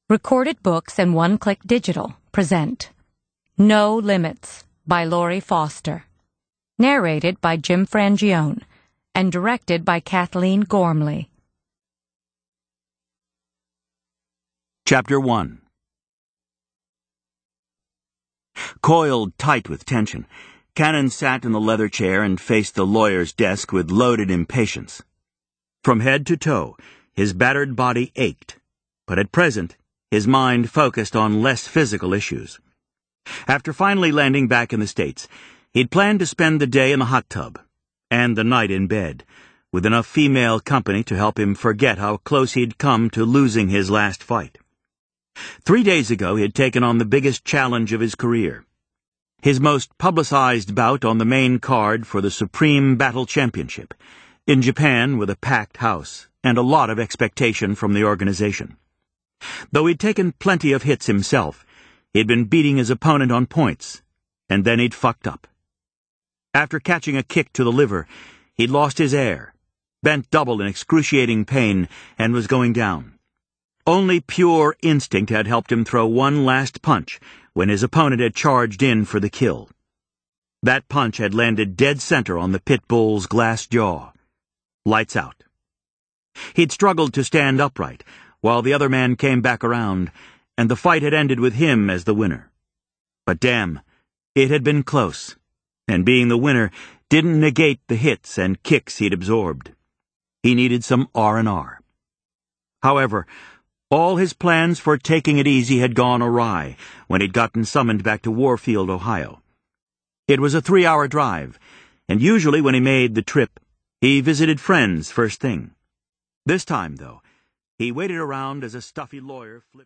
Recorded Books and One Click Digital present No Limits by Laurie Foster. Narrated by Jim Frangione and directed by Kathleen Gormley. Chapter 1. Coiled tight with tension, Cannon sat in the leather chair and faced the lawyer's desk with loaded impatience. From head to toe, his battered body ached, but at present, his mind focused on less physical issues. After finally landing back in the States, he'd planned to spend the day in the hot tub, and the night in bed, with enough female company to help him forget how close he'd come to losing his last fight. 3 days ago, he had taken on the biggest challenge of his career. His most publicized bout on the main card for the Supreme Battle Championship, in Japan with a packed house and a lot of expectation from the organization. Though he'd taken plenty of hits himself, he'd been beating his opponent on points, and then he'd fucked up. After catching a kick to the liver, he'd lost his air, bent double in excruciating pain, and was going down. Only pure instinct had helped him throw one last punch when his opponent had charged in for the kill. That punch had landed dead center on the pit bull's glass jaw. Lights out. He'd struggled to stand upright, while the other man came back around, and the fight had ended with him as the winner. But damn, it had been close, and being the winner didn't negate the hits and kicks he'd absorbed. He needed some R&R. However, all his plans for taking it easy had gone awry when he'd gotten summoned back to Warfield, Ohio. It was a 3-hour drive, and usually when he made the trip, he visited friends first thing. This time, though, he waited around as a stuffy lawyer flipped